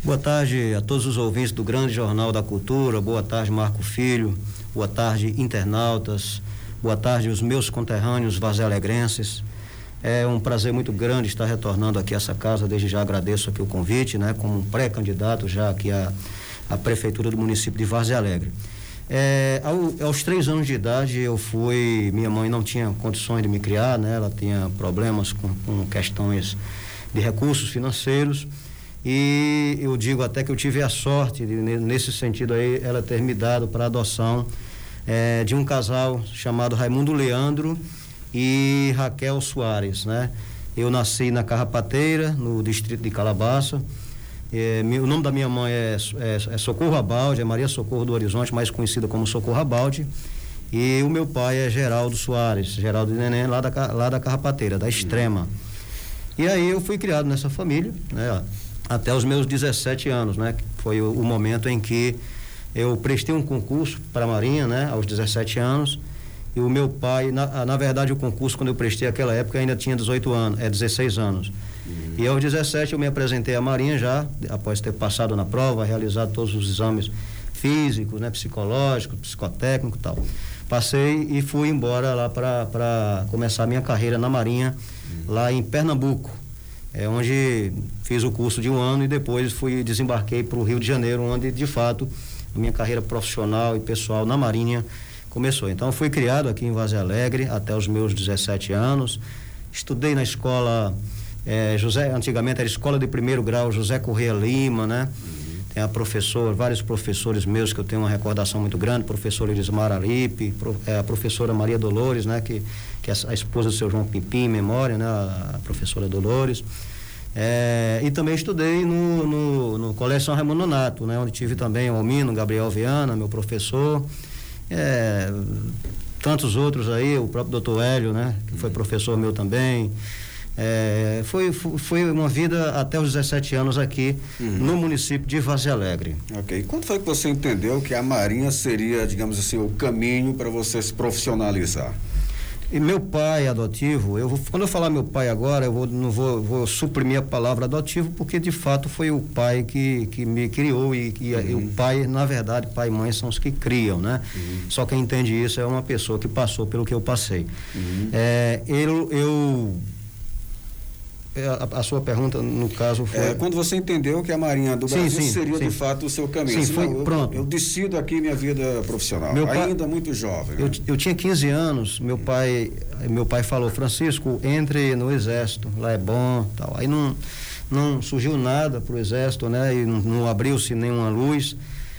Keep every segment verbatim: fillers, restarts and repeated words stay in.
Boa tarde a todos os ouvintes do Grande Jornal da Cultura, boa tarde Marco Filho, boa tarde internautas, boa tarde os meus conterrâneos vazealegrenses. É um prazer muito grande estar retornando aqui a essa casa, desde já agradeço aqui o convite, né, como um pré-candidato já aqui à, à Prefeitura do município de Várzea Alegre. É, ao, aos três anos de idade eu fui, minha mãe não tinha condições de me criar, né, ela tinha problemas com, com questões de recursos financeiros, e eu digo até que eu tive a sorte de, nesse sentido aí, ela ter me dado para adoção é, de um casal chamado Raimundo Leandro e Raquel Soares, né? Eu nasci na Carrapateira, no distrito de Calabaça. É, meu, o nome da minha mãe é, é, é Socorro Abalde, é Maria Socorro do Horizonte, mais conhecida como Socorro Abalde. E o meu pai é Geraldo Soares, Geraldo de Neném, lá da, lá da Carrapateira, da Extrema. E aí eu fui criado nessa família, né? Até os meus dezessete anos, né? Foi o, o momento em que eu prestei um concurso para a Marinha, né? Aos dezessete anos. E o meu pai, na, na verdade o concurso quando eu prestei naquela época ainda tinha dezoito anos, é dezesseis anos. Uhum. E aos dezessete eu me apresentei à Marinha já, após ter passado na prova, realizado todos os exames físicos, né, psicológicos, psicotécnicos e tal. Passei e fui embora lá para começar a minha carreira na Marinha, uhum. lá em Pernambuco, é onde fiz o curso de um ano e depois fui, desembarquei para o Rio de Janeiro, onde de fato a minha carreira profissional e pessoal na Marinha começou. Então fui criado aqui em Várzea Alegre até os meus dezessete anos, estudei na escola eh, José, antigamente era escola de primeiro grau José Correia Lima, né? Uhum. Tem a professora, vários professores meus que eu tenho uma recordação muito grande, professor Elismar Aripe, pro, eh, a professora Maria Dolores, né? Que, que é a esposa do seu João Pipim, em memória, né? A, a professora Dolores. É, e também estudei no, no, no Colégio São Raimundo Nonato, né? Onde tive também o Almino Gabriel Viana, meu professor. É, tantos outros aí, o próprio doutor Hélio, né? Que foi professor meu também. É, foi, foi uma vida até os dezessete anos aqui, uhum. no município de Várzea Alegre. Ok. E quando foi que você entendeu que a Marinha seria, digamos assim, o caminho para você se profissionalizar? E meu pai adotivo, eu vou, quando eu falar meu pai agora, eu vou, não vou, vou suprimir a palavra adotivo, porque de fato foi o pai que, que me criou e, e, uhum. e o pai, na verdade, pai e mãe são os que criam, né? Uhum. Só quem entende isso é uma pessoa que passou pelo que eu passei. Uhum. É, eu, eu A, a sua pergunta, no caso, foi... É, quando você entendeu que a Marinha do Brasil sim, sim, seria sim. de fato o seu caminho. Sim, foi, eu, pronto. Eu, eu decido aqui minha vida profissional, meu ainda pai, muito jovem. Eu, né? eu tinha quinze anos, meu pai, meu pai falou, Francisco, entre no exército, lá é bom, tal. Aí não, não surgiu nada pro exército, né? E não, não abriu-se nenhuma luz.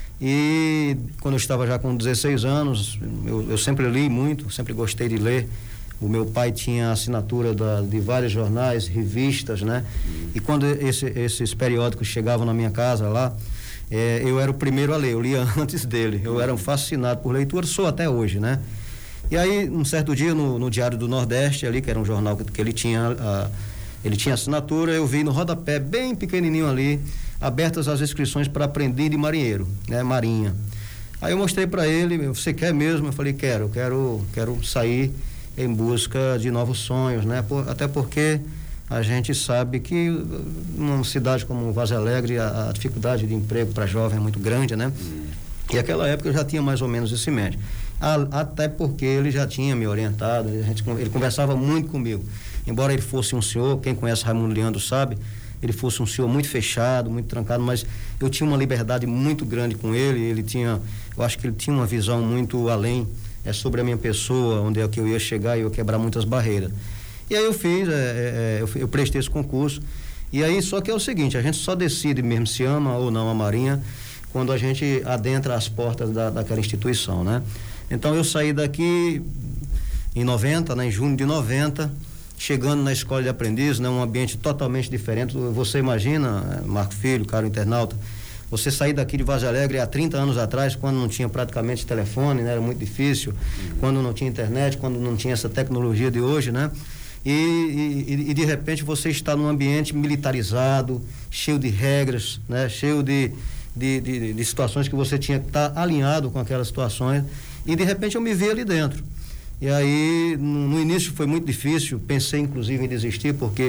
E quando eu estava já com dezesseis anos, eu, eu sempre li muito, sempre gostei de ler. O meu pai tinha assinatura da, de vários jornais, revistas, né? Uhum. E quando esse, esses periódicos chegavam na minha casa lá, eh, eu era o primeiro a ler, eu lia antes dele. Eu era um fascinado por leitura, sou até hoje, né? E aí, um certo dia, no, no Diário do Nordeste, ali, que era um jornal que, que ele tinha, a, ele tinha assinatura, eu vi no rodapé, bem pequenininho ali, abertas as inscrições para aprendiz de marinheiro, né? Marinha. Aí eu mostrei para ele, você quer mesmo? Eu falei, quero, quero, quero sair em busca de novos sonhos, né? Por, até porque a gente sabe que numa cidade como Várzea Alegre a, a dificuldade de emprego para jovem é muito grande, né? Hum. E naquela época eu já tinha mais ou menos isso em mente. A, até porque ele já tinha me orientado, a gente, ele conversava muito comigo. Embora ele fosse um senhor, quem conhece Raimundo Leandro sabe, ele fosse um senhor muito fechado, muito trancado, mas eu tinha uma liberdade muito grande com ele, ele tinha, eu acho que ele tinha uma visão muito além é sobre a minha pessoa, onde é que eu ia chegar e eu ia quebrar muitas barreiras. E aí eu fiz, é, é, eu, eu prestei esse concurso, e aí só que é o seguinte, a gente só decide mesmo se ama ou não a Marinha quando a gente adentra as portas da, daquela instituição, né? Então eu saí daqui em noventa, né, em junho de noventa, chegando na escola de aprendiz, né, um ambiente totalmente diferente. Você imagina, Marco Filho, caro internauta, você sair daqui de Várzea Alegre há trinta anos atrás, quando não tinha praticamente telefone, né? Era muito difícil, uhum. quando não tinha internet, quando não tinha essa tecnologia de hoje, né? E, e, e de repente você está num ambiente militarizado, cheio de regras, né? Cheio de, de, de, de situações que você tinha que estar alinhado com aquelas situações, e de repente eu me vi ali dentro. E aí, no, no início foi muito difícil, pensei inclusive em desistir, porque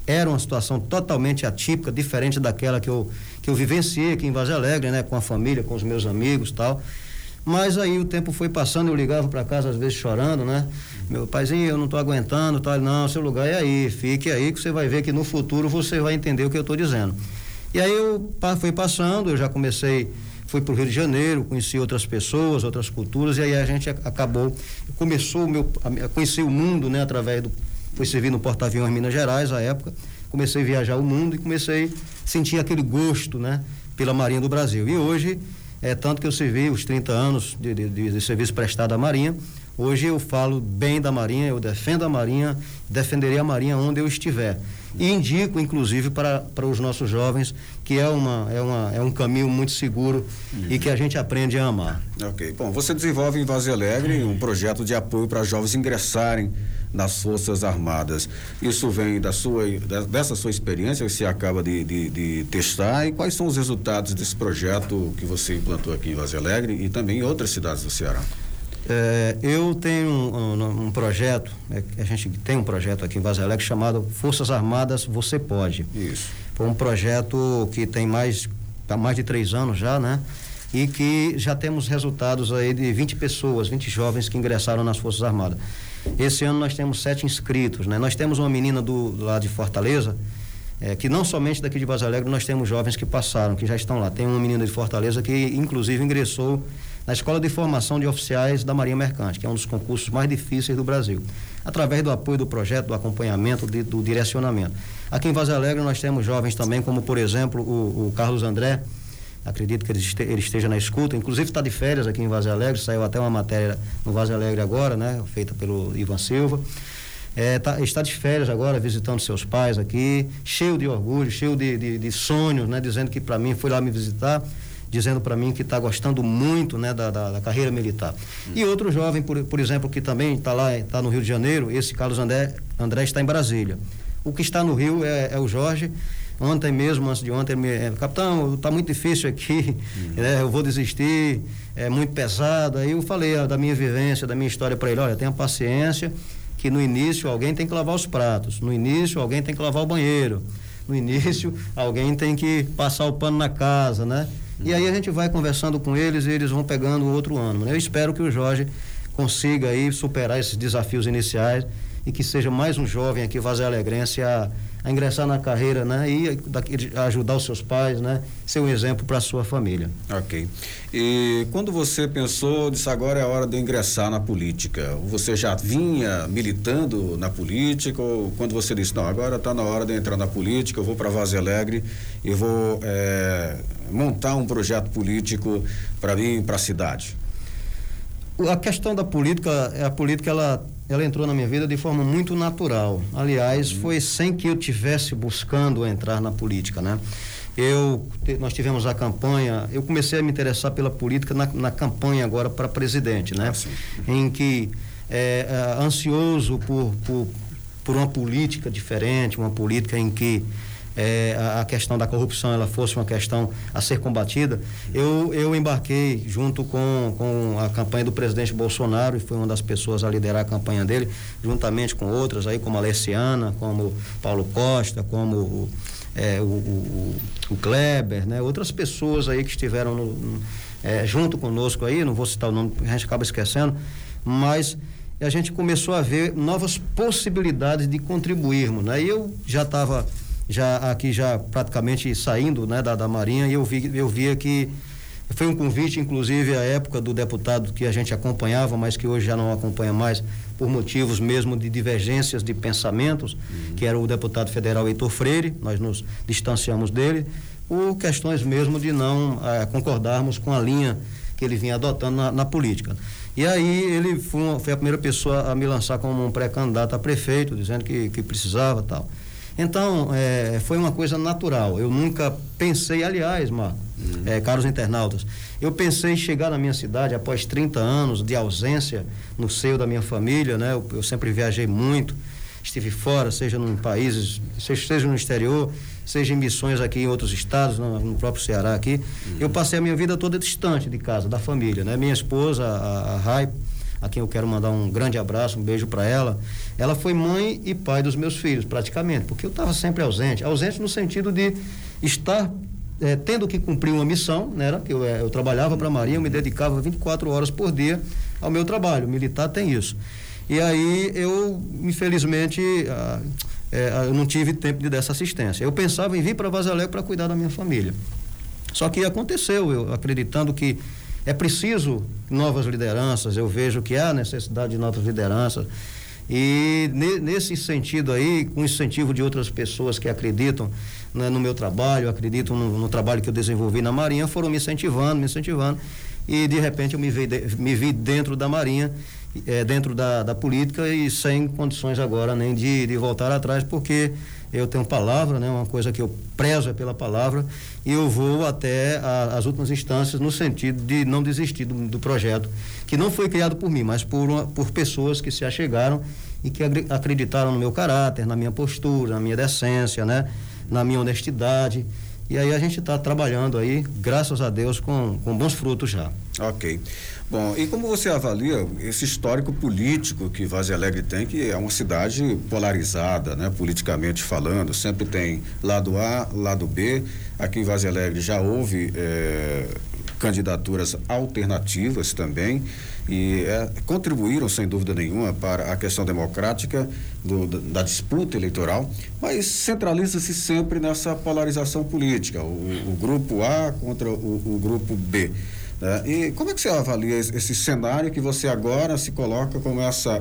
era uma situação totalmente atípica, diferente daquela que eu, que eu vivenciei aqui em Vargem Alegre, né? Com a família, com os meus amigos e tal. Mas aí o tempo foi passando, eu ligava para casa às vezes chorando, né? Meu paizinho, eu não estou aguentando, tal. Não, seu lugar é aí, fique aí que você vai ver que no futuro você vai entender o que eu estou dizendo. E aí eu fui passando, eu já comecei, fui para o Rio de Janeiro, conheci outras pessoas, outras culturas, e aí a gente acabou, começou o meu, a conhecer o mundo, né? Através do, fui servir no porta-aviões Minas Gerais, à época, comecei a viajar o mundo e comecei a sentir aquele gosto, né? Pela Marinha do Brasil. E hoje, é tanto que eu servi os trinta anos de, de, de serviço prestado à Marinha. Hoje eu falo bem da Marinha, eu defendo a Marinha, defenderei a Marinha onde eu estiver. E indico, inclusive, para, para os nossos jovens, que é, uma, é, uma, é um caminho muito seguro uhum. e que a gente aprende a amar. Ok. Bom, você desenvolve em Vargem Alegre um projeto de apoio para jovens ingressarem nas Forças Armadas. Isso vem da sua, dessa sua experiência que você acaba de, de, de testar, e quais são os resultados desse projeto que você implantou aqui em Vargem Alegre e também em outras cidades do Ceará? É, eu tenho um, um, um projeto, é, a gente tem um projeto aqui em Vargem Alegre chamado Forças Armadas Você Pode. Isso. Foi um projeto que tem mais, há mais de três anos já, né? E que já temos resultados aí de vinte pessoas, vinte jovens que ingressaram nas Forças Armadas. Esse ano nós temos sete inscritos, né? Nós temos uma menina do lá de Fortaleza, é, que não somente daqui de Vargem Alegre, nós temos jovens que passaram, que já estão lá. Tem uma menina de Fortaleza que inclusive ingressou na Escola de Formação de Oficiais da Marinha Mercante, que é um dos concursos mais difíceis do Brasil, através do apoio do projeto, do acompanhamento, de, do direcionamento. Aqui em Vargem Alegre nós temos jovens também, como por exemplo o, o Carlos André, acredito que ele, este, ele esteja na escuta, inclusive está de férias aqui em Vargem Alegre, saiu até uma matéria no Vargem Alegre agora, né, feita pelo Ivan Silva. É, tá, está de férias agora, visitando seus pais aqui, cheio de orgulho, cheio de, de, de sonhos, né, dizendo que para mim foi lá me visitar, dizendo para mim que está gostando muito, né, da, da, da carreira militar. Hum. E outro jovem, por, por exemplo, que também está lá, está no Rio de Janeiro, esse Carlos André, André está em Brasília. O que está no Rio é, é o Jorge. Ontem mesmo, antes de ontem, me, é, capitão, está muito difícil aqui, hum. né, eu vou desistir, é muito pesado. Aí eu falei ah, da minha vivência, da minha história para ele, olha, tenha paciência, que no início alguém tem que lavar os pratos, no início alguém tem que lavar o banheiro, no início alguém tem que passar o pano na casa, né? E aí a gente vai conversando com eles e eles vão pegando outro ânimo, né? Eu espero que o Jorge consiga aí superar esses desafios iniciais e que seja mais um jovem aqui Vargem Alegrense a, a ingressar na carreira, né? E a ajudar os seus pais, né? Ser um exemplo para a sua família. Ok. E quando você pensou, disse agora é a hora de eu ingressar na política, você já vinha militando na política, ou quando você disse, não, agora está na hora de entrar na política, eu vou para Vargem Alegre e vou é, montar um projeto político para vir para a cidade? A questão da política, a política ela, ela entrou na minha vida de forma muito natural. Aliás, uhum. foi sem que eu tivesse buscando entrar na política, né? Eu, nós tivemos a campanha, eu comecei a me interessar pela política na, na campanha agora para presidente, né? Ah, em que é, é, ansioso por, por, por uma política diferente, uma política em que É, a, a questão da corrupção ela fosse uma questão a ser combatida, eu, eu embarquei junto com, com a campanha do presidente Bolsonaro e fui uma das pessoas a liderar a campanha dele, juntamente com outras aí, como a Alessiana, como Paulo Costa, como o, é, o, o, o Kleber, né? Outras pessoas aí que estiveram no, no, é, junto conosco aí, não vou citar o nome, a gente acaba esquecendo, mas a gente começou a ver novas possibilidades de contribuirmos, né? E eu já estava já aqui já praticamente saindo, né, da, da Marinha, e eu vi eu via que foi um convite, inclusive à época do deputado que a gente acompanhava, mas que hoje já não acompanha mais por motivos mesmo de divergências de pensamentos, uhum. que era o deputado federal Heitor Freire. Nós nos distanciamos dele por questões mesmo de não eh, concordarmos com a linha que ele vinha adotando na, na política. E aí ele foi, uma, foi a primeira pessoa a me lançar como um pré-candidato a prefeito, dizendo que, que precisava tal. Então, é, foi uma coisa natural. Eu nunca pensei, aliás, Marco, uhum. é, caros internautas, eu pensei em chegar na minha cidade após trinta anos de ausência no seio da minha família, né? Eu, eu sempre viajei muito, estive fora, seja em países, seja, seja no exterior, seja em missões aqui em outros estados, no, no próprio Ceará aqui. Uhum. Eu passei a minha vida toda distante de casa, da família, né? Minha esposa, a, a Rai, a quem eu quero mandar um grande abraço, um beijo para ela. Ela foi mãe e pai dos meus filhos, praticamente, porque eu estava sempre ausente, ausente no sentido de estar é, tendo que cumprir uma missão, né? Eu, eu trabalhava para a Marinha, eu me dedicava vinte e quatro horas por dia ao meu trabalho, o militar tem isso. E aí eu, infelizmente, ah, é, eu não tive tempo de dar essa assistência. Eu pensava em vir para Vaza Alegre para cuidar da minha família. Só que aconteceu, eu acreditando que é preciso novas lideranças, eu vejo que há necessidade de novas lideranças. E ne, nesse sentido aí, com incentivo de outras pessoas que acreditam, né, no meu trabalho, acreditam no, no trabalho que eu desenvolvi na Marinha, foram me incentivando, me incentivando. E de repente eu me vi, de, me vi dentro da Marinha, é, dentro da, da política e sem condições agora nem de, de voltar atrás, porque eu tenho palavra, né? Uma coisa que eu prezo é pela palavra, e eu vou até a, as últimas instâncias no sentido de não desistir do, do projeto, que não foi criado por mim, mas por, uma, por pessoas que se achegaram e que acreditaram no meu caráter, na minha postura, na minha decência, né? Na minha honestidade. E aí a gente está trabalhando aí, graças a Deus, com, com bons frutos já. Ok. Bom, e como você avalia esse histórico político que Vaza Alegre tem, que é uma cidade polarizada, né? Politicamente falando, sempre tem lado A, lado B. Aqui em Vaza Alegre já houve eh, candidaturas alternativas também e eh, contribuíram sem dúvida nenhuma para a questão democrática do, da, da disputa eleitoral, mas centraliza-se sempre nessa polarização política, o, o grupo A contra o, o grupo B. Né? E como é que você avalia esse, esse cenário que você agora se coloca como essa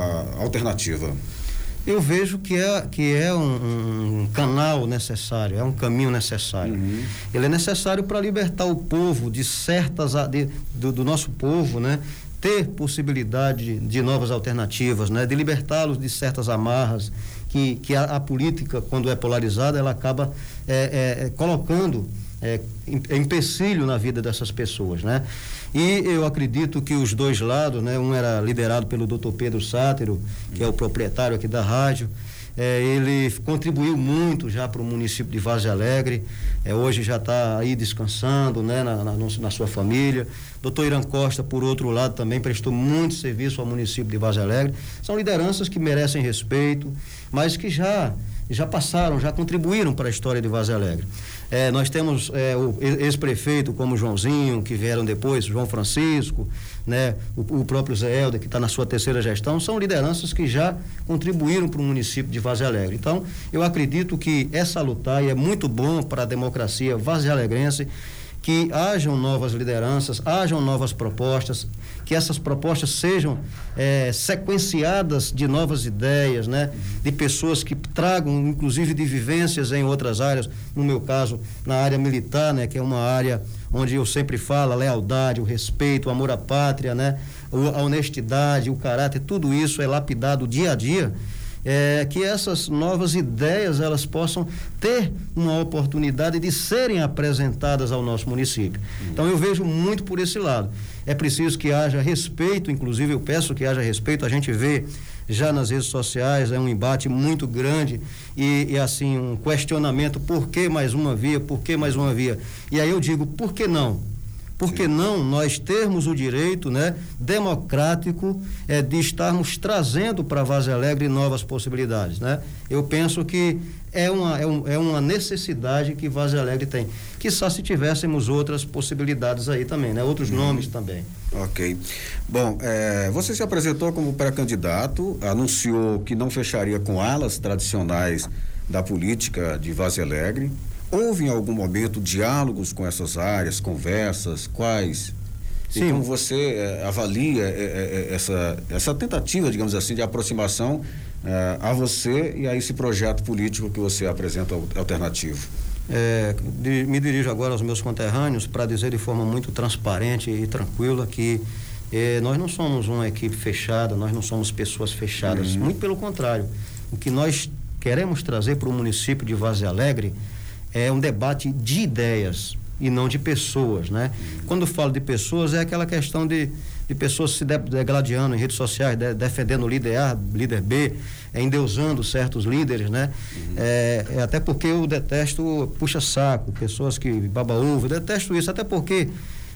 a alternativa? Eu vejo que é, que é um, um canal necessário, é um caminho necessário. Uhum. Ele é necessário para libertar o povo de certas, de, do, do nosso povo, né? Ter possibilidade de, de novas alternativas, né? De libertá-los de certas amarras que, que a, a política, quando é polarizada, ela acaba é, é, colocando É, empecilho na vida dessas pessoas, né? E eu acredito que os dois lados, né? Um era liderado pelo doutor Pedro Sátero, que é o proprietário aqui da rádio, é, ele contribuiu muito já para o município de Vaza Alegre, é, hoje já está aí descansando, né? Na, na, na sua família. Doutor Irã Costa, por outro lado, também prestou muito serviço ao município de Vaza Alegre. São lideranças que merecem respeito, mas que já já passaram, já contribuíram para a história de Vaza Alegre. É, nós temos é, o ex-prefeito como Joãozinho, que vieram depois, João Francisco, né? O, o próprio Zé Helder, que está na sua terceira gestão, são lideranças que já contribuíram para o município de Vaza Alegre. Então, eu acredito que é salutar e é muito bom para a democracia vaza-alegrense que hajam novas lideranças, hajam novas propostas, que essas propostas sejam é, sequenciadas de novas ideias, né? De pessoas que tragam, inclusive, de vivências em outras áreas, no meu caso, na área militar, né? Que é uma área onde eu sempre falo, a lealdade, o respeito, o amor à pátria, né? A honestidade, o caráter, tudo isso é lapidado dia a dia. É, que essas novas ideias elas possam ter uma oportunidade de serem apresentadas ao nosso município. Então eu vejo muito por esse lado. É preciso que haja respeito, inclusive eu peço que haja respeito. A gente vê já nas redes sociais é um embate muito grande e, e assim um questionamento: por que mais uma via, por que mais uma via? E aí eu digo, por que não? Por que não nós termos o direito, né, democrático, é, de estarmos trazendo para Vaza Alegre novas possibilidades, né? Eu penso que é uma, é, um, é uma necessidade que Vaza Alegre tem. Quiçá se tivéssemos outras possibilidades aí também, né? Outros hum. nomes também. Ok. Bom, é, você se apresentou como pré-candidato, anunciou que não fecharia com alas tradicionais da política de Vaza Alegre. Houve em algum momento diálogos com essas áreas, conversas, quais? Sim. E como você eh, avalia eh, eh, essa, essa tentativa, digamos assim, de aproximação eh, a você e a esse projeto político que você apresenta alternativo? É, de, me dirijo agora aos meus conterrâneos para dizer de forma muito transparente e tranquila que eh, nós não somos uma equipe fechada, nós não somos pessoas fechadas, uhum. Muito pelo contrário. O que nós queremos trazer para o município de Vaza Alegre é um debate de ideias e não de pessoas, né? Uhum. Quando eu falo de pessoas, é aquela questão de, de pessoas se degladiando em redes sociais, de, defendendo o líder A, líder B, é, endeusando certos líderes, né? Uhum. É, é, até porque eu detesto puxa-saco, pessoas que baba-ovo, eu detesto isso, até porque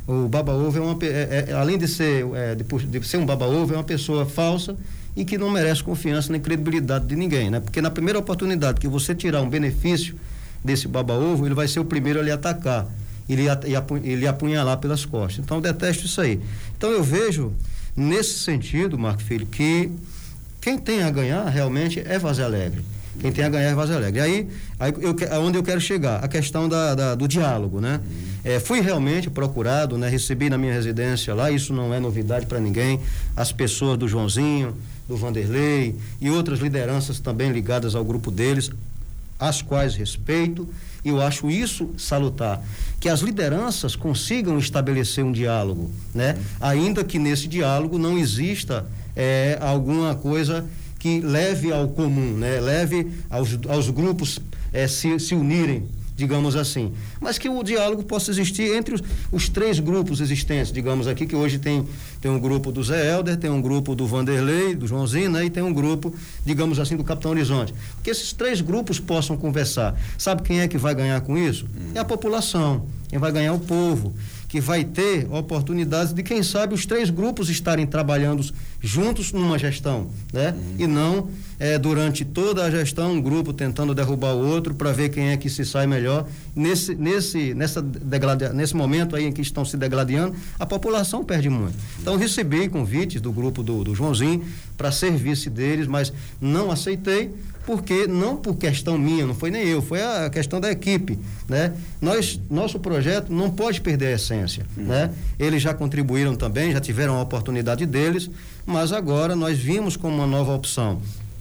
O baba-ovo é uma, é, é, além de ser, é, de, de ser um baba-ovo, é uma pessoa falsa e que não merece confiança nem credibilidade de ninguém, né? Porque na primeira oportunidade que você tirar um benefício desse baba-ovo, ele vai ser o primeiro a lhe atacar, ele lhe apunhalar pelas costas. Então eu detesto isso aí. Então eu vejo nesse sentido, Marco Filho, que quem tem a ganhar realmente é Varzea Alegre. Quem tem a ganhar é Varzea Alegre. Aí, aí eu, aonde eu quero chegar? A questão da, da, do diálogo, né? Uhum. É, fui realmente procurado, né? Recebi na minha residência lá, isso não é novidade para ninguém, as pessoas do Joãozinho, do Vanderlei e outras lideranças também ligadas ao grupo deles, as quais respeito, e eu acho isso salutar, que as lideranças consigam estabelecer um diálogo, né? Uhum. Ainda que nesse diálogo não exista é, alguma coisa que leve ao comum, né? Leve aos, aos grupos é, se, se unirem, digamos assim, mas que o diálogo possa existir entre os, os três grupos existentes, digamos aqui, que hoje tem, tem um grupo do Zé Helder, tem um grupo do Vanderlei, do Joãozinho, né? E tem um grupo, digamos assim, do Capitão Horizonte, que esses três grupos possam conversar. Sabe quem é que vai ganhar com isso? Hum. É a população, quem vai ganhar é o povo, que vai ter oportunidades de, quem sabe, os três grupos estarem trabalhando juntos numa gestão, né? Uhum. E não é, durante toda a gestão um grupo tentando derrubar o outro para ver quem é que se sai melhor. Nesse, nesse, nessa degladia, nesse momento aí em que estão se degladiando, a população perde muito. Então recebi convites do grupo do, do Joãozinho para ser vice deles, mas não aceitei, porque não por questão minha, não foi nem eu, foi a questão da equipe, né? Nós, nosso projeto não pode perder a essência, uhum. né? Eles já contribuíram também, já tiveram a oportunidade deles, mas agora nós vimos como uma nova opção.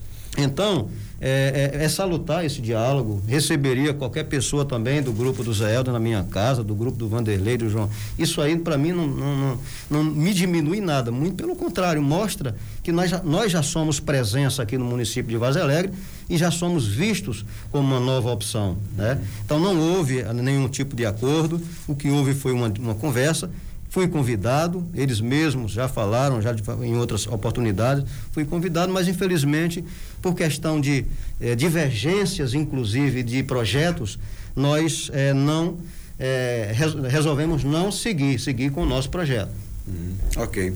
Então, é, é, é salutar esse diálogo. Receberia qualquer pessoa também do grupo do Zé Helder na minha casa, do grupo do Vanderlei, do João. Isso aí, para mim, não, não, não, não me diminui nada, muito pelo contrário, mostra que nós já, nós já somos presença aqui no município de Varzea Alegre e já somos vistos como uma nova opção, né? Então, não houve nenhum tipo de acordo, o que houve foi uma, uma conversa. Fui convidado, eles mesmos já falaram, já de, em outras oportunidades, fui convidado, mas infelizmente, por questão de eh, divergências, inclusive de projetos, nós eh, não eh, res, resolvemos não seguir, seguir com o nosso projeto. Hum, ok.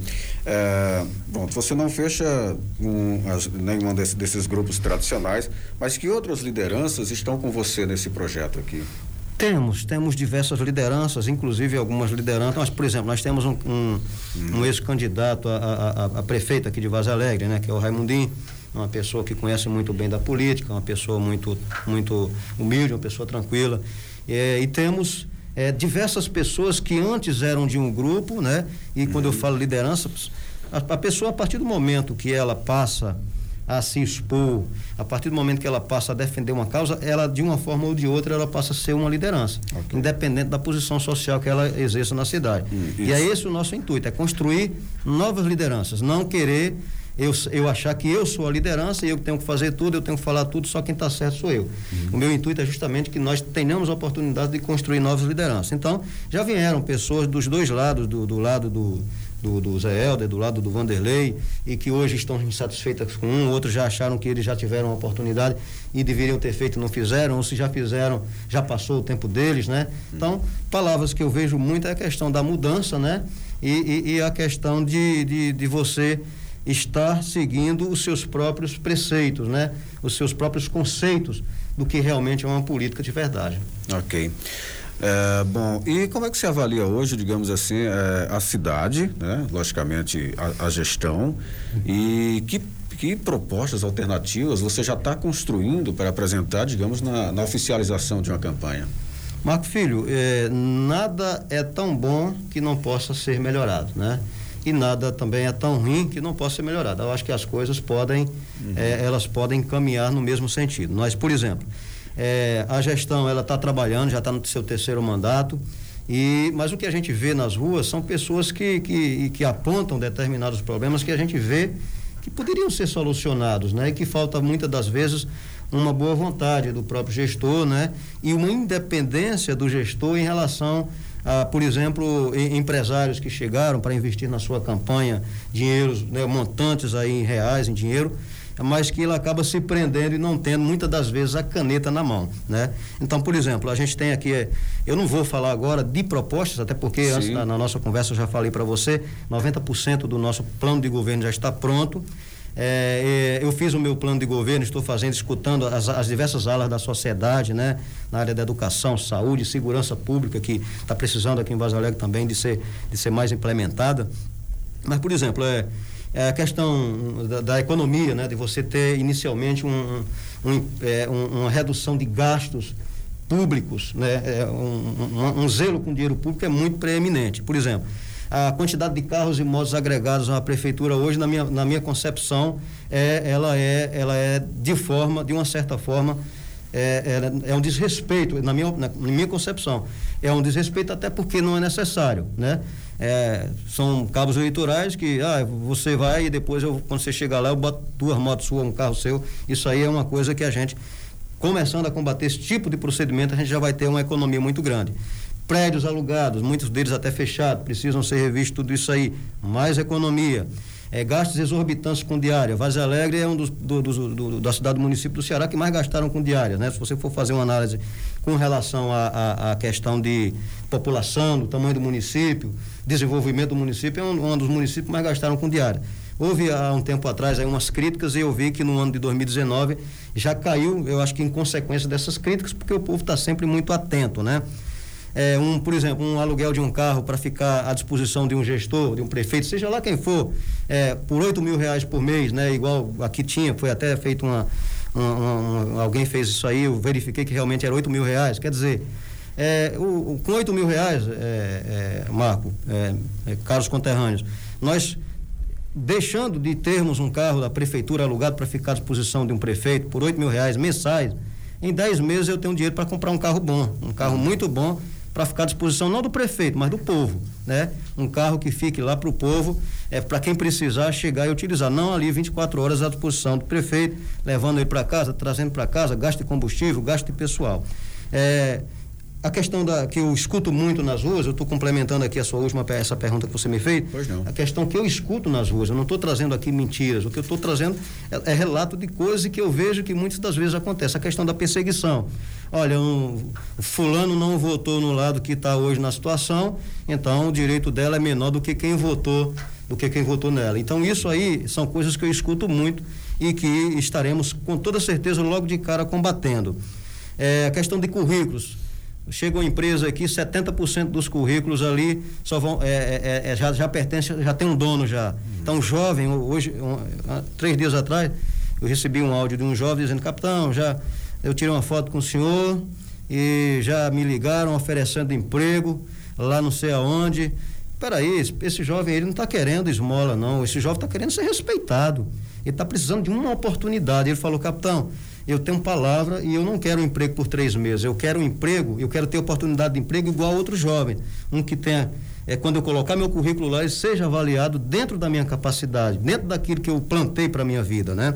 É, bom, você não fecha um, as, nenhum desse, desses grupos tradicionais, mas que outras lideranças estão com você nesse projeto aqui? Temos, temos diversas lideranças, inclusive algumas lideranças, mas, por exemplo, nós temos um, um, hum. um ex-candidato a, a, a, a prefeito aqui de Varzea Alegre, né? Que é o Raimundinho, uma pessoa que conhece muito bem da política, uma pessoa muito, muito humilde, uma pessoa tranquila, é, e temos é, diversas pessoas que antes eram de um grupo, né? E hum. quando eu falo liderança, a, a pessoa, a partir do momento que ela passa a se expor, a partir do momento que ela passa a defender uma causa, ela de uma forma ou de outra ela passa a ser uma liderança, okay. independente da posição social que ela exerça na cidade. Hum, e é esse o nosso intuito, é construir novas lideranças, não querer eu, eu achar que eu sou a liderança e eu tenho que fazer tudo, eu tenho que falar tudo, só quem está certo sou eu. Hum. O meu intuito é justamente que nós tenhamos a oportunidade de construir novas lideranças. Então, já vieram pessoas dos dois lados, do, do lado do Do, do Zé Helder, do lado do Vanderlei, e que hoje estão insatisfeitas com um, outros já acharam que eles já tiveram a oportunidade e deveriam ter feito e não fizeram, ou se já fizeram, já passou o tempo deles, né? Então, palavras que eu vejo muito é a questão da mudança, né? E, e, e a questão de, de, de você estar seguindo os seus próprios preceitos, né? Os seus próprios conceitos do que realmente é uma política de verdade. Ok. É, bom, e como é que você avalia hoje, digamos assim, é, a cidade, né? Logicamente a, a gestão, e que, que propostas alternativas você já está construindo para apresentar, digamos, na, na oficialização de uma campanha? Marco Filho, é, nada é tão bom que não possa ser melhorado, né? E nada também é tão ruim que não possa ser melhorado. Eu acho que as coisas podem, uhum. é, elas podem caminhar no mesmo sentido. Nós, por exemplo, É, a gestão ela está trabalhando, já está no seu terceiro mandato, e, mas o que a gente vê nas ruas são pessoas que, que, que apontam determinados problemas que a gente vê que poderiam ser solucionados, né? E que falta muitas das vezes uma boa vontade do próprio gestor, né? E uma independência do gestor em relação a, por exemplo, em, empresários que chegaram para investir na sua campanha dinheiros, né? Montantes aí em reais, em dinheiro, mas que ele acaba se prendendo e não tendo muitas das vezes a caneta na mão, né? Então, por exemplo, a gente tem aqui, eu não vou falar agora de propostas, até porque Sim. antes na, na nossa conversa eu já falei para você, noventa por cento do nosso plano de governo já está pronto. É, eu fiz o meu plano de governo, estou fazendo, escutando as, as diversas alas da sociedade, né? Na área da educação, saúde, segurança pública, que está precisando aqui em Vaza Alegre também de ser, de ser mais implementada. Mas, por exemplo, é, é a questão da, da economia, né? De você ter inicialmente um, um, é, um, uma redução de gastos públicos, né? É, um, um, um zelo com o dinheiro público é muito preeminente. Por exemplo, a quantidade de carros e motos agregados à prefeitura hoje, na minha, na minha concepção, é, ela, é, ela é de forma, de uma certa forma, é, é, é um desrespeito, na minha, na, na minha concepção, é um desrespeito até porque não é necessário, né? É, são cabos eleitorais que, ah, você vai e depois, eu, quando você chegar lá, eu boto duas motos suas, um carro seu. Isso aí é uma coisa que a gente, começando a combater esse tipo de procedimento, a gente já vai ter uma economia muito grande. Prédios alugados, muitos deles até fechados, precisam ser revistos, tudo isso aí, mais economia, é, gastos exorbitantes com diária. Vaza Alegre é um dos do, do, do, da cidade do município do Ceará que mais gastaram com diária, né? Se você for fazer uma análise com relação à questão de população, do tamanho do município, desenvolvimento do município, é um, um dos municípios que mais gastaram com diária. Houve há um tempo atrás aí umas críticas e eu vi que no ano de dois mil e dezenove já caiu, eu acho que em consequência dessas críticas, porque o povo está sempre muito atento, né? É, um, por exemplo, um aluguel de um carro para ficar à disposição de um gestor, de um prefeito, seja lá quem for, é, por oito mil reais por mês, né? Igual aqui tinha, foi até feito uma, uma, uma alguém fez isso aí, eu verifiquei que realmente era oito mil reais, quer dizer, é, o, o, com oito mil reais, é, é, Marco, é, é, caros conterrâneos, nós deixando de termos um carro da prefeitura alugado para ficar à disposição de um prefeito por oito mil reais mensais, em dez meses eu tenho dinheiro para comprar um carro bom, um carro muito bom, para ficar à disposição não do prefeito, mas do povo, né? Um carro que fique lá para o povo, é para quem precisar chegar e utilizar, não ali vinte e quatro horas à disposição do prefeito, levando ele para casa, trazendo para casa, gasto de combustível, gasto de pessoal. É, a questão da, que eu escuto muito nas ruas, eu estou complementando aqui a sua última, essa pergunta que você me fez. Pois não. A questão que eu escuto nas ruas, eu não estou trazendo aqui mentiras, o que eu estou trazendo é, é relato de coisas que eu vejo que muitas das vezes acontece. A questão da perseguição. Olha, um, fulano não votou no lado que está hoje na situação, então o direito dela é menor do que quem votou, do que quem votou nela. Então isso aí são coisas que eu escuto muito e que estaremos com toda certeza logo de cara combatendo. É, a questão de currículos. Chega uma empresa aqui, setenta por cento dos currículos ali só vão, é, é, é, já, já pertence, já tem um dono já. Uhum. Então, jovem, hoje, um, três dias atrás, eu recebi um áudio de um jovem dizendo, capitão, já eu tirei uma foto com o senhor e já me ligaram oferecendo emprego lá não sei aonde. Peraí, esse, esse jovem, ele não está querendo esmola, não. Esse jovem está querendo ser respeitado. Ele está precisando de uma oportunidade. Ele falou, capitão, eu tenho palavra e eu não quero um emprego por três meses, eu quero um emprego, eu quero ter oportunidade de emprego igual a outro jovem, um que tenha, é, quando eu colocar meu currículo lá, ele seja avaliado dentro da minha capacidade, dentro daquilo que eu plantei para a minha vida, né?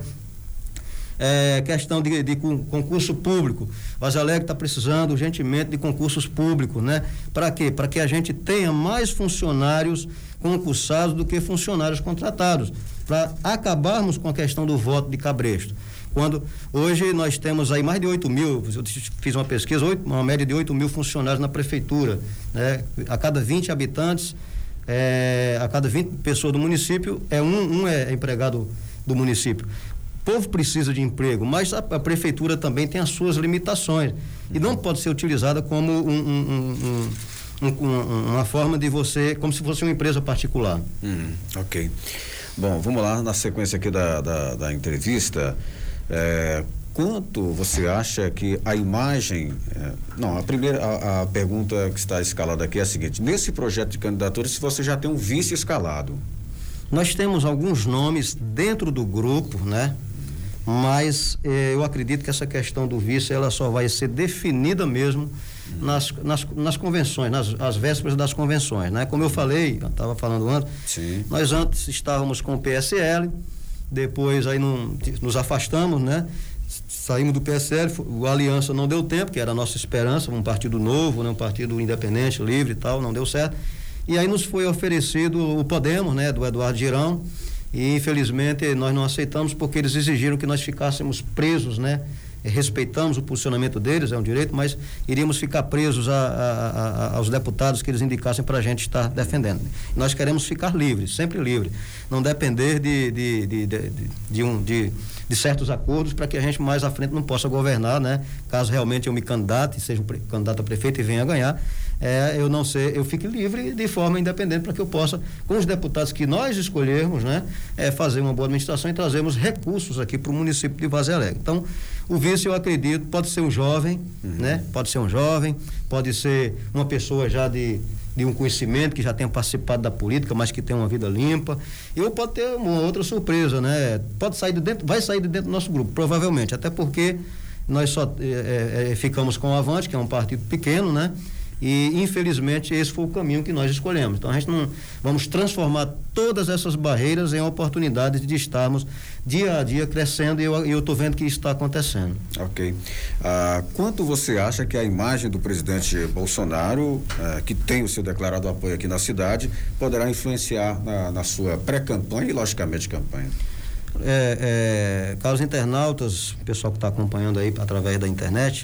É, questão de, de concurso público, Vaza Alegre está precisando urgentemente de concursos públicos, né? Para quê? Para que a gente tenha mais funcionários concursados do que funcionários contratados, para acabarmos com a questão do voto de cabresto. Quando hoje nós temos aí mais de oito mil, eu fiz uma pesquisa, oito, uma média de oito mil funcionários na prefeitura, né? A cada vinte habitantes, é, a cada vinte pessoas do município, é um, um é empregado do município. O povo precisa de emprego, mas a, a prefeitura também tem as suas limitações e não pode ser utilizada como um, um, um, um, um, uma forma de você, como se fosse uma empresa particular. Hum, ok. Bom, vamos lá na sequência aqui da, da, da entrevista. É, quanto você acha que a imagem, é, não, a primeira, a, a pergunta que está escalada aqui é a seguinte, nesse projeto de candidatura, se você já tem um vice escalado? Nós temos alguns nomes dentro do grupo, né? Mas eh, eu acredito que essa questão do vice, ela só vai ser definida mesmo hum. nas, nas, nas convenções, nas as vésperas das convenções, né? Como eu falei, eu estava falando antes, Sim. nós antes estávamos com o P S L, depois aí não, nos afastamos, né? Saímos do P S L, o Aliança não deu tempo, que era a nossa esperança, um partido novo, né? Um partido independente, livre e tal, não deu certo. E aí nos foi oferecido o Podemos, né? Do Eduardo Girão, e infelizmente nós não aceitamos porque eles exigiram que nós ficássemos presos, né? Respeitamos o posicionamento deles, é um direito, mas iríamos ficar presos a, a, a, aos deputados que eles indicassem para a gente estar defendendo. Nós queremos ficar livres, sempre livres, não depender de, de, de, de, de, de, um, de, de certos acordos para que a gente mais à frente não possa governar, né? Caso realmente eu me candidate, seja um pre, candidato a prefeito e venha a ganhar, é, eu não sei, eu fique livre de forma independente para que eu possa, com os deputados que nós escolhermos, né? É, fazer uma boa administração e trazermos recursos aqui para o município de Vargem Alegre. Então, o vice, eu acredito, pode ser um jovem, uhum. né? Pode ser um jovem, pode ser uma pessoa já de, de um conhecimento, que já tenha participado da política, mas que tenha uma vida limpa. E ou pode ter uma outra surpresa, né? Pode sair de dentro, vai sair de dentro do nosso grupo, provavelmente, até porque nós só é, é, ficamos com o Avante, que é um partido pequeno, né? E infelizmente esse foi o caminho que nós escolhemos. Então a gente não vamos transformar todas essas barreiras em oportunidades de estarmos dia a dia crescendo, e eu estou vendo que isso está acontecendo. Ok. Ah, quanto você acha que a imagem do presidente Bolsonaro, ah, que tem o seu declarado apoio aqui na cidade, poderá influenciar na, na sua pré-campanha e logicamente campanha? É, é, caros internautas, pessoal que está acompanhando aí através da internet,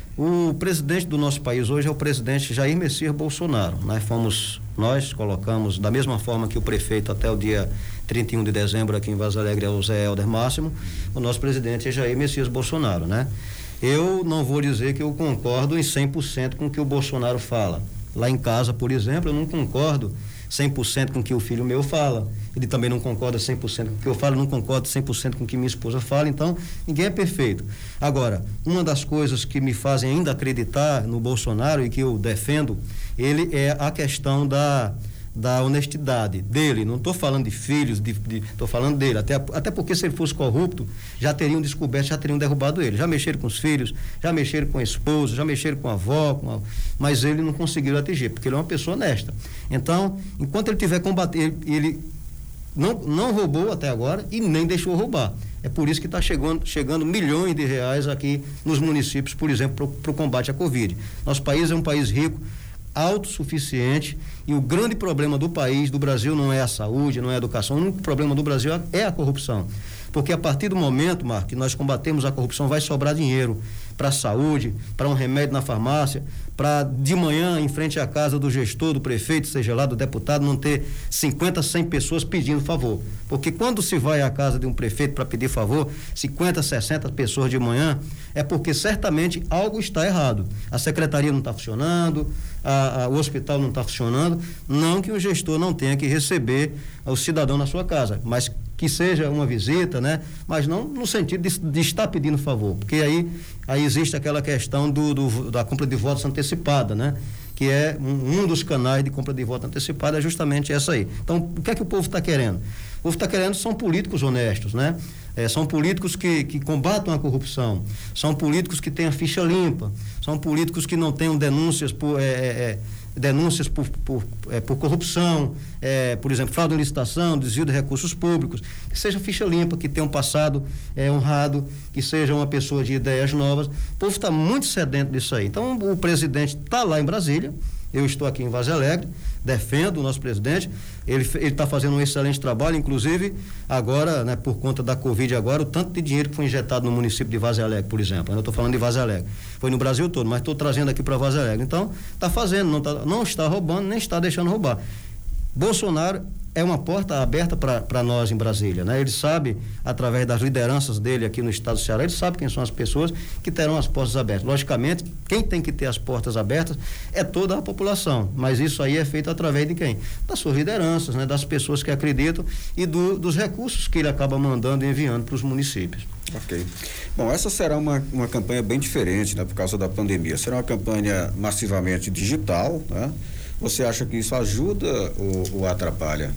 o presidente do nosso país hoje é o presidente Jair Messias Bolsonaro. Nós fomos, nós colocamos da mesma forma que o prefeito até o dia trinta e um de dezembro aqui em Vargem Alegre é o Zé Helder Máximo, o nosso presidente é Jair Messias Bolsonaro, né? Eu não vou dizer que eu concordo em cem por cento com o que o Bolsonaro fala. Lá em casa, por exemplo, eu não concordo cem por cento com o que o filho meu fala. Ele também não concorda cem por cento com o que eu falo, não concordo cem por cento com o que minha esposa fala, então ninguém é perfeito. Agora, uma das coisas que me fazem ainda acreditar no Bolsonaro e que eu defendo, ele é a questão da da honestidade dele. Não estou falando de filhos, estou falando dele, até, até porque se ele fosse corrupto, já teriam descoberto, já teriam derrubado ele. Já mexeram com os filhos, já mexeram com a esposa, já mexeram com a avó, com a, mas ele não conseguiu atingir, porque ele é uma pessoa honesta. Então, enquanto ele tiver combatido, ele, ele não, não roubou até agora e nem deixou roubar. É por isso que está chegando, chegando milhões de reais aqui nos municípios, por exemplo, para o combate à Covid. Nosso país é um país rico, autossuficiente, e o grande problema do país, do Brasil, não é a saúde, não é a educação, o único problema do Brasil é a corrupção, porque a partir do momento, Marco, que nós combatemos a corrupção, vai sobrar dinheiro para a saúde, para um remédio na farmácia, para de manhã em frente à casa do gestor, do prefeito, seja lá do deputado, não ter cinquenta, cem pessoas pedindo favor, porque quando se vai à casa de um prefeito para pedir favor, cinquenta, sessenta pessoas de manhã, é porque certamente algo está errado, a secretaria não está funcionando, a, a, o hospital não está funcionando, não que o gestor não tenha que receber o cidadão na sua casa, mas que seja uma visita, né? Mas não no sentido de, de estar pedindo favor, porque aí, aí existe aquela questão do, do, da compra de votos antecipada, né? Que é um, um dos canais de compra de voto antecipada, é justamente essa aí. Então, o que é que o povo está querendo? O povo está querendo são políticos honestos, né? É, são políticos que, que combatam a corrupção, são políticos que têm a ficha limpa, são políticos que não tenham denúncias por... É, é, denúncias por, por, é, por corrupção, é, por exemplo, fraude em licitação, desvio de recursos públicos, que seja ficha limpa, que tenha um passado é, honrado, que seja uma pessoa de ideias novas. O povo está muito sedento disso aí. Então, o presidente está lá em Brasília, eu estou aqui em Vargem Alegre, defendo o nosso presidente, ele está fazendo um excelente trabalho, inclusive agora, né, por conta da Covid agora, o tanto de dinheiro que foi injetado no município de Vargem Alegre, por exemplo, eu estou falando de Vargem Alegre, foi no Brasil todo, mas estou trazendo aqui para Vargem Alegre, então está fazendo, não, tá, não está roubando, nem está deixando roubar. Bolsonaro é uma porta aberta para nós em Brasília, né? Ele sabe, através das lideranças dele aqui no estado do Ceará, ele sabe quem são as pessoas que terão as portas abertas. Logicamente, quem tem que ter as portas abertas é toda a população, mas isso aí é feito através de quem? Das suas lideranças, né? Das pessoas que acreditam e do, dos recursos que ele acaba mandando e enviando para os municípios. Ok. Bom, essa será uma, uma campanha bem diferente, né? Por causa da pandemia. Será uma campanha massivamente digital, né? Você acha que isso ajuda ou, ou atrapalha?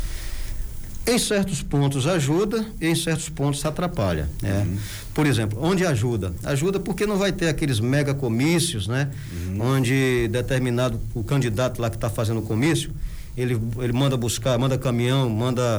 Em certos pontos ajuda e em certos pontos atrapalha, né? Uhum. Por exemplo, onde ajuda? Ajuda porque não vai ter aqueles mega comícios, né? Uhum. Onde determinado, o candidato lá que está fazendo o comício, ele, ele manda buscar, manda caminhão, manda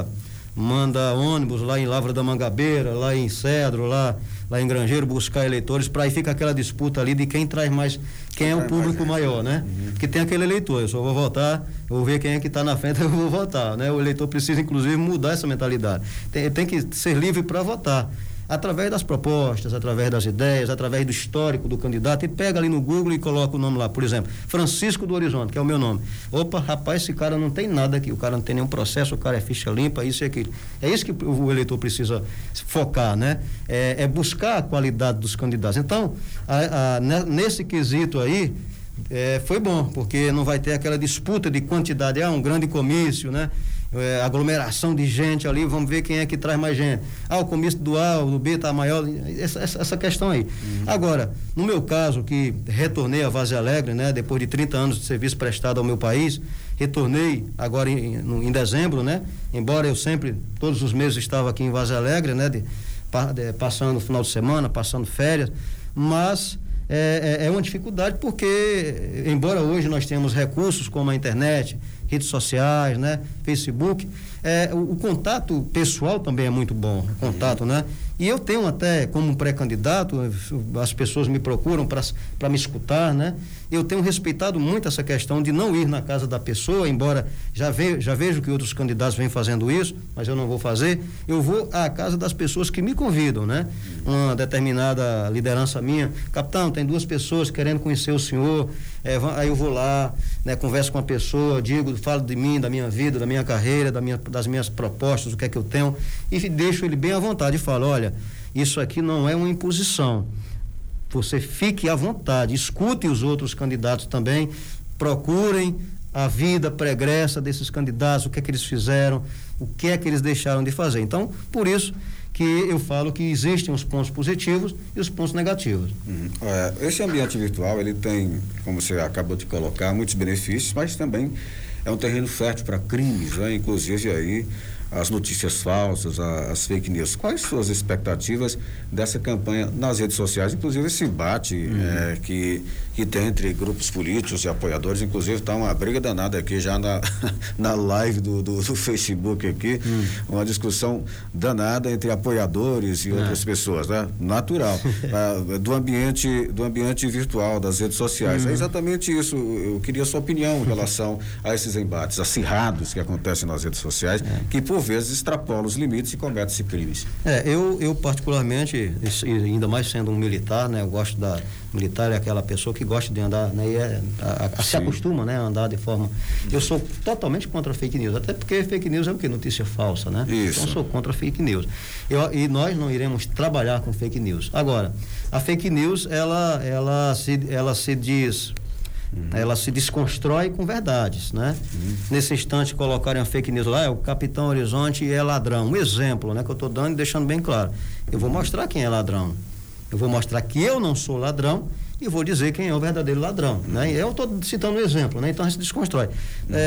manda ônibus lá em Lavra da Mangabeira, lá em Cedro, lá, lá em Grangeiro, buscar eleitores, para aí fica aquela disputa ali de quem traz mais, quem é o público maior, né? Uhum. Porque tem aquele eleitor, eu só vou votar, eu vou ver quem é que está na frente, eu vou votar, né? O eleitor precisa, inclusive, mudar essa mentalidade. Tem, tem que ser livre para votar, através das propostas, através das ideias, através do histórico do candidato, e pega ali no Google e coloca o nome lá, por exemplo, Francisco do Horizonte, que é o meu nome. Opa, rapaz, esse cara não tem nada aqui, o cara não tem nenhum processo, o cara é ficha limpa, isso e aquilo. É isso que o eleitor precisa focar, né? É, é buscar a qualidade dos candidatos. Então, a, a, nesse quesito aí, é, foi bom, porque não vai ter aquela disputa de quantidade, ah, um grande comício, né? É, aglomeração de gente ali, vamos ver quem é que traz mais gente. Ah, o comício do A, do B está maior, essa, essa, essa questão aí. Uhum. Agora, no meu caso, que retornei a Vaze Alegre, né, depois de trinta anos de serviço prestado ao meu país, retornei agora em, em, em dezembro, né, embora eu sempre, todos os meses estava aqui em Vaze Alegre, né, de, de, passando final de semana, passando férias, mas é, é, é uma dificuldade porque, embora hoje nós tenhamos recursos como a internet, redes sociais, né? Facebook, é, o, o contato pessoal também é muito bom, o contato, uhum. né? E eu tenho até, como um pré-candidato, as pessoas me procuram para me escutar, né? Eu tenho respeitado muito essa questão de não ir na casa da pessoa, embora já, ve, já vejo que outros candidatos vêm fazendo isso, mas eu não vou fazer. Eu vou à casa das pessoas que me convidam, né? Uma determinada liderança minha, capitão, tem duas pessoas querendo conhecer o senhor, é, aí eu vou lá, né? Converso com a pessoa, digo, falo de mim, da minha vida, da minha carreira, da minha, das minhas propostas, o que é que eu tenho, e deixo ele bem à vontade e falo, olha, isso aqui não é uma imposição. Você fique à vontade, escute os outros candidatos também, procurem a vida pregressa desses candidatos, o que é que eles fizeram, o que é que eles deixaram de fazer. Então, por isso que eu falo que existem os pontos positivos e os pontos negativos. Uhum. É, esse ambiente virtual, ele tem, como você acabou de colocar, muitos benefícios, mas também é um terreno fértil para crimes, né? Inclusive aí as notícias falsas, a, as fake news. Quais suas expectativas dessa campanha nas redes sociais? Inclusive esse embate uhum. é, que, que tem entre grupos políticos e apoiadores, inclusive está uma briga danada aqui já na, na live do, do, do Facebook aqui, uhum. uma discussão danada entre apoiadores e uhum. outras pessoas, né? Natural, ah, do ambiente do ambiente virtual, das redes sociais. Uhum. É exatamente isso. Eu queria a sua opinião em relação a esses embates acirrados que acontecem nas redes sociais, é. que por vezes extrapola os limites e comete-se crimes. É, eu, eu particularmente, ainda mais sendo um militar, né? Eu gosto da, militar é aquela pessoa que gosta de andar, né? E é, a, a, se acostuma, né? A andar de forma, eu sou totalmente contra fake news, até porque fake news é o que? Notícia falsa, né? Isso. Então sou contra fake news. Eu, e nós não iremos trabalhar com fake news. Agora, a fake news, ela, ela se, ela se diz, Uhum. ela se desconstrói com verdades, né? Uhum. Nesse instante colocarem a fake news lá, é o Capitão Horizonte é ladrão, um exemplo, né? Que eu estou dando e deixando bem claro. Eu vou mostrar quem é ladrão, eu vou mostrar que eu não sou ladrão e vou dizer quem é o verdadeiro ladrão, uhum. né? E eu estou citando um exemplo, né? Então a gente desconstrói. Uhum.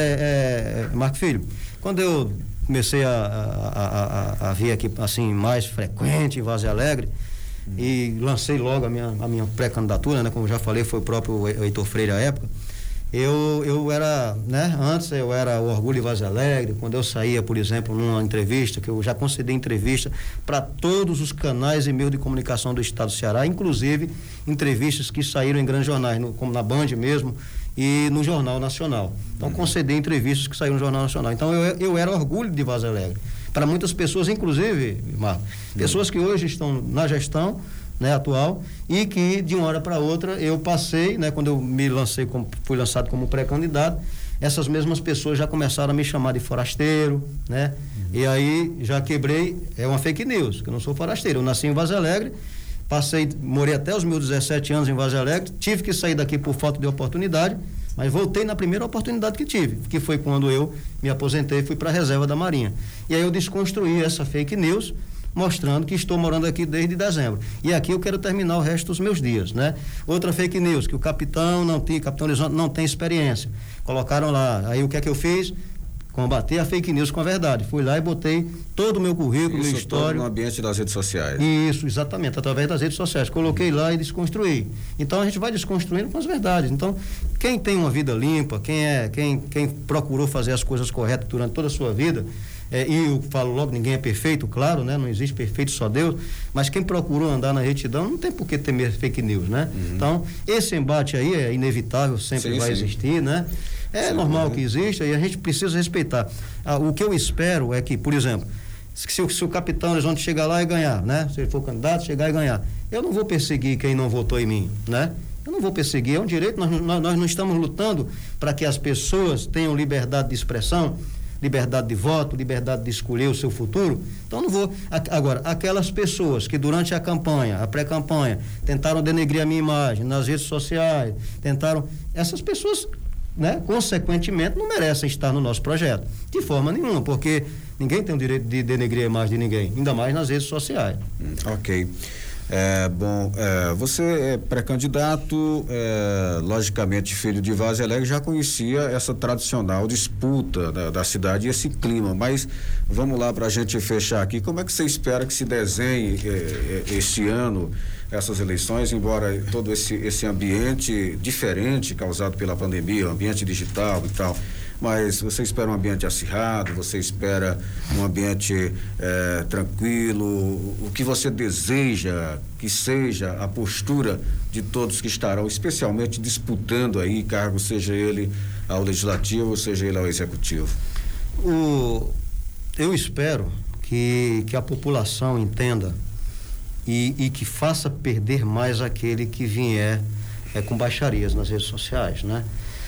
É, é, Marco Filho, quando eu comecei a, a, a, a vir aqui assim mais frequente em Vaze Alegre, Hum. e lancei logo a minha, a minha pré-candidatura, né? Como já falei, foi o próprio Heitor Freire à época. Eu, eu era, né? Antes eu era o Orgulho de Vaze Alegre, quando eu saía, por exemplo, numa entrevista, que eu já concedi entrevista para todos os canais e meios de comunicação do estado do Ceará, inclusive entrevistas que saíram em grandes jornais, no, como na Band mesmo, e no Jornal Nacional. Então, uhum. concedi entrevistas que saíram no Jornal Nacional. Então, eu, eu era orgulho de Vaze Alegre. Para muitas pessoas, inclusive, Marco, uhum. pessoas que hoje estão na gestão, né, atual, e que de uma hora para outra eu passei, né, quando eu me lancei, como, fui lançado como pré-candidato, essas mesmas pessoas já começaram a me chamar de forasteiro, né? Uhum. E aí já quebrei, é uma fake news, que eu não sou forasteiro, eu nasci em Vaze Alegre, passei, morei até os meus dezessete anos em Vaze Alegre, tive que sair daqui por falta de oportunidade, mas voltei na primeira oportunidade que tive, que foi quando eu me aposentei e fui para a reserva da Marinha. E aí eu desconstruí essa fake news, mostrando que estou morando aqui desde dezembro. E aqui eu quero terminar o resto dos meus dias, né? Outra fake news, que o capitão não tem, Capitão Horizonte não tem experiência. Colocaram lá, aí o que é que eu fiz? Combater a fake news com a verdade. Fui lá e botei todo o meu currículo, Isso histórico. no ambiente das redes sociais. Isso, exatamente, através das redes sociais. Coloquei lá e desconstruí. Então a gente vai desconstruindo com as verdades. Então, quem tem uma vida limpa, quem é, quem, quem procurou fazer as coisas corretas durante toda a sua vida, É, e eu falo logo, ninguém é perfeito, claro, né? Não existe perfeito, só Deus, mas quem procurou andar na retidão não tem por que temer fake news, né? Uhum. Então, esse embate aí é inevitável, sempre sim, vai sim. existir, né? É sim, normal né? que exista e a gente precisa respeitar. Ah, o que eu espero é que, por exemplo, se o, se o capitão Horizonte chegar lá e ganhar, né? Se ele for candidato, chegar e ganhar, eu não vou perseguir quem não votou em mim, né? Eu não vou perseguir, é um direito, nós, nós, nós não estamos lutando para que as pessoas tenham liberdade de expressão, liberdade de voto, liberdade de escolher o seu futuro. Então não vou. Agora, aquelas pessoas que durante a campanha, a pré-campanha, tentaram denegrir a minha imagem nas redes sociais, tentaram. Essas pessoas, né, consequentemente, não merecem estar no nosso projeto. De forma nenhuma, porque ninguém tem o direito de denegrir a imagem de ninguém, ainda mais nas redes sociais. Hum, ok. É, bom, é, você é pré-candidato, é, logicamente filho de Vaz Alegre, já conhecia essa tradicional disputa da, da cidade e esse clima, mas vamos lá para a gente fechar aqui, como é que você espera que se desenhe é, é, este ano essas eleições, embora todo esse, esse ambiente diferente causado pela pandemia, ambiente digital e tal, mas você espera um ambiente acirrado, você espera um ambiente eh, tranquilo, o que você deseja que seja a postura de todos que estarão, especialmente disputando aí cargo, seja ele ao legislativo, seja ele ao executivo? O, eu espero que, que a população entenda e, e que faça perder mais aquele que vier é, com baixarias nas redes sociais, né?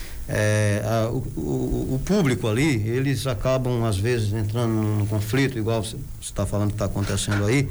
É, a, o, o, o público ali, eles acabam às vezes entrando num conflito, igual você está falando que está acontecendo aí,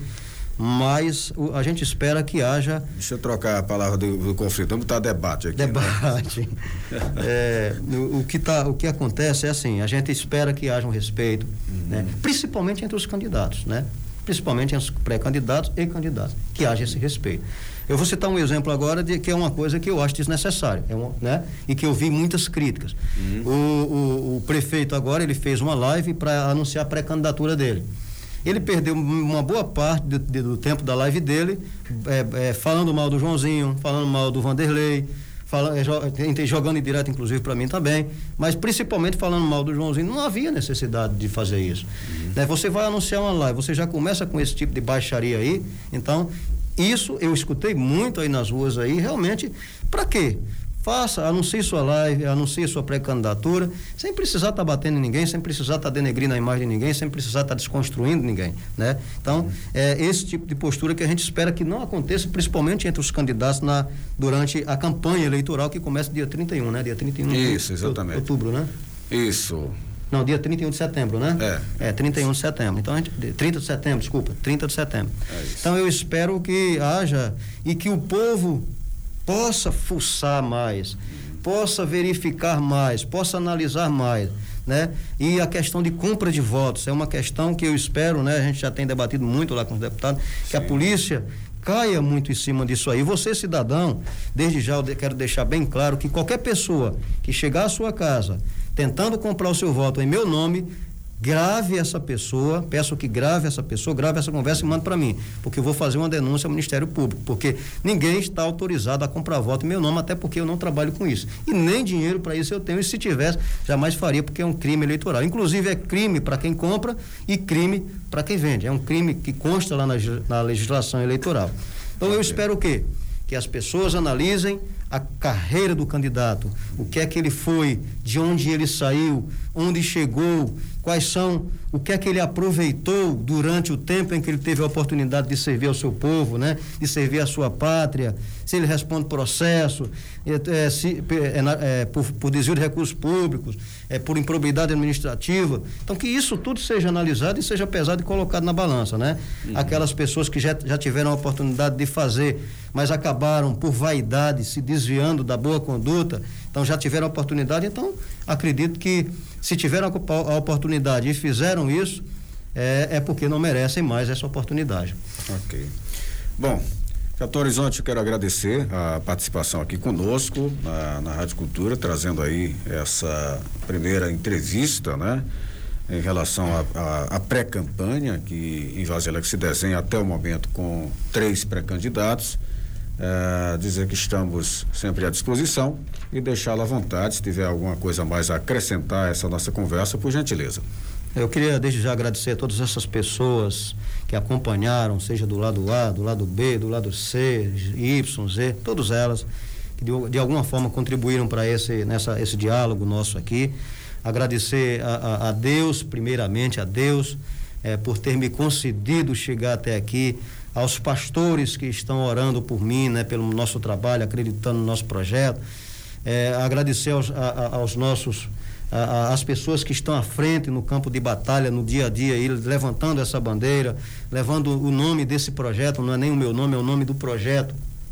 mas o, a gente espera que haja. Deixa eu trocar a palavra do, do conflito, vamos botar debate aqui. Debate. Né? é, o, o, que tá, o que acontece é assim, a gente espera que haja um respeito, uhum. né? Principalmente entre os candidatos, né? Principalmente entre os pré-candidatos e candidatos, que haja esse respeito. Eu vou citar um exemplo agora de que é uma coisa que eu acho desnecessária, é uma, né? E que eu vi muitas críticas. Uhum. O, o, o prefeito agora, ele fez uma live para anunciar a pré-candidatura dele. Ele perdeu uma boa parte do, do tempo da live dele é, é, falando mal do Joãozinho, falando mal do Vanderlei, falando, é, jogando em direto inclusive para mim também, mas principalmente falando mal do Joãozinho. Não havia necessidade de fazer isso. Uhum. Né? Você vai anunciar uma live, você já começa com esse tipo de baixaria aí, então isso eu escutei muito aí nas ruas aí, realmente, para quê? Faça, anuncie sua live, anuncie sua pré-candidatura, sem precisar estar tá batendo em ninguém, sem precisar estar tá denegrindo a imagem de ninguém, sem precisar estar tá desconstruindo ninguém, né? Então, é esse tipo de postura que a gente espera que não aconteça, principalmente entre os candidatos na, durante a campanha eleitoral que começa dia trinta e um, né? Dia trinta e um Isso, exatamente. de outubro, né? Isso. Não, dia trinta e um de setembro, né? É. É, trinta e um de setembro. Então, a gente, trinta de setembro, desculpa, trinta de setembro. É isso. Então, eu espero que haja e que o povo possa fuçar mais, possa verificar mais, possa analisar mais, né? E a questão de compra de votos é uma questão que eu espero, né? A gente já tem debatido muito lá com os deputados, Sim. que a polícia caia muito em cima disso aí. Você, cidadão, desde já eu quero deixar bem claro que qualquer pessoa que chegar à sua casa tentando comprar o seu voto em meu nome, grave essa pessoa, peço que grave essa pessoa, grave essa conversa e mande para mim, porque eu vou fazer uma denúncia ao Ministério Público, porque ninguém está autorizado a comprar voto em meu nome, até porque eu não trabalho com isso, e nem dinheiro para isso eu tenho, e se tivesse, jamais faria, porque é um crime eleitoral. Inclusive é crime para quem compra e crime para quem vende, é um crime que consta lá na, na legislação eleitoral. Então eu espero o quê? Que as pessoas analisem a carreira do candidato, o que é que ele foi, de onde ele saiu, onde chegou, quais são, o que é que ele aproveitou durante o tempo em que ele teve a oportunidade de servir ao seu povo, né? De servir à sua pátria, se ele responde processo, é, se, é, é, por, por desvio de recursos públicos, é, por improbidade administrativa. Então, que isso tudo seja analisado e seja pesado e colocado na balança, né? Uhum. Aquelas pessoas que já, já tiveram a oportunidade de fazer, mas acabaram por vaidade se desviando da boa conduta, então já tiveram a oportunidade, então acredito que se tiveram a, a oportunidade e fizeram isso, é, é porque não merecem mais essa oportunidade. Ok. Bom, Capitão Horizonte, eu quero agradecer a participação aqui conosco na, na Rádio Cultura, trazendo aí essa primeira entrevista, né? Em relação à pré-campanha, que em Vaz Alegre se desenha até o momento com três pré-candidatos. É, dizer que estamos sempre à disposição e deixá-la à vontade, se tiver alguma coisa mais a acrescentar a essa nossa conversa, por gentileza. Eu queria desde já agradecer a todas essas pessoas que acompanharam, seja do lado A, do lado B, do lado C, Y, Z, todas elas que de, de alguma forma contribuíram para esse, nessa, esse diálogo nosso aqui. Agradecer a, a, a Deus, primeiramente a Deus, eh, por ter me concedido chegar até aqui, aos pastores que estão orando por mim, né, pelo nosso trabalho, acreditando no nosso projeto. Eh, agradecer aos, a, a, aos nossos as pessoas que estão à frente no campo de batalha, no dia a dia, eles levantando essa bandeira, levando o nome desse projeto, não é nem o meu nome, é o nome do projeto,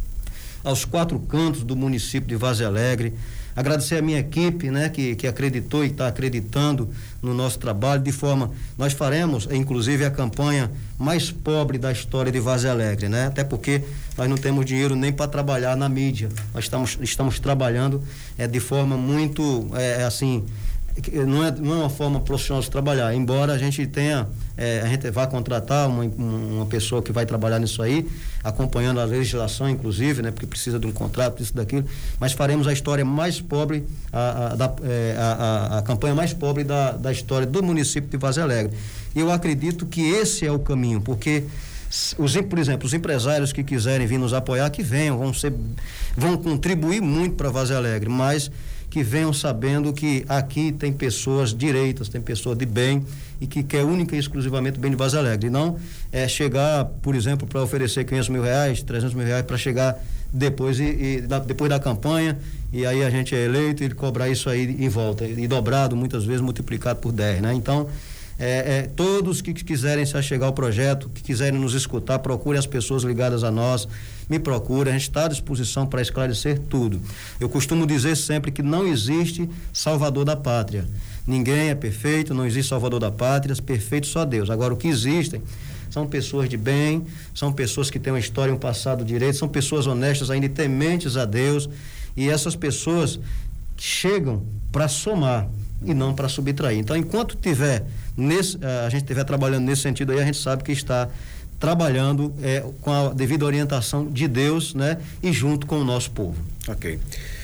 aos quatro cantos do município de Varzea Alegre. Agradecer a minha equipe, né, que, que acreditou e está acreditando no nosso trabalho, de forma, nós faremos, inclusive, a campanha mais pobre da história de Varzea Alegre, né? Até porque nós não temos dinheiro nem para trabalhar na mídia, nós estamos, estamos trabalhando é, de forma muito, é, assim, não é, não é uma forma profissional de trabalhar, embora a gente tenha, é, a gente vá contratar uma, uma pessoa que vai trabalhar nisso aí, acompanhando a legislação, inclusive, né, porque precisa de um contrato, isso daquilo, mas faremos a história mais pobre, a, a, da, é, a, a, a campanha mais pobre da, da história do município de Varzea Alegre. E eu acredito que esse é o caminho, porque os, por exemplo, os empresários que quiserem vir nos apoiar, que venham, vão ser, vão contribuir muito para Varzea Alegre, mas que venham sabendo que aqui tem pessoas direitas, tem pessoas de bem e que quer única e exclusivamente o bem de Varzea Alegre. E não é chegar, por exemplo, para oferecer quinhentos mil reais, trezentos mil reais para chegar depois e, e da, depois da campanha, e aí a gente é eleito e cobrar isso aí em volta, e dobrado, muitas vezes multiplicado por dez, né? Então, É, é, todos que quiserem se achegar ao projeto, que quiserem nos escutar, procure as pessoas ligadas a nós, me procure, a gente está à disposição para esclarecer tudo. Eu costumo dizer sempre que não existe salvador da pátria, ninguém é perfeito, não existe salvador da pátria, perfeito só Deus. Agora, o que existem são pessoas de bem, são pessoas que têm uma história e um passado direito, são pessoas honestas, ainda tementes a Deus, e essas pessoas chegam para somar e não para subtrair. Então, enquanto tiver nesse, a gente estiver trabalhando nesse sentido aí, a gente sabe que está trabalhando é, com a devida orientação de Deus, né, e junto com o nosso povo. Ok.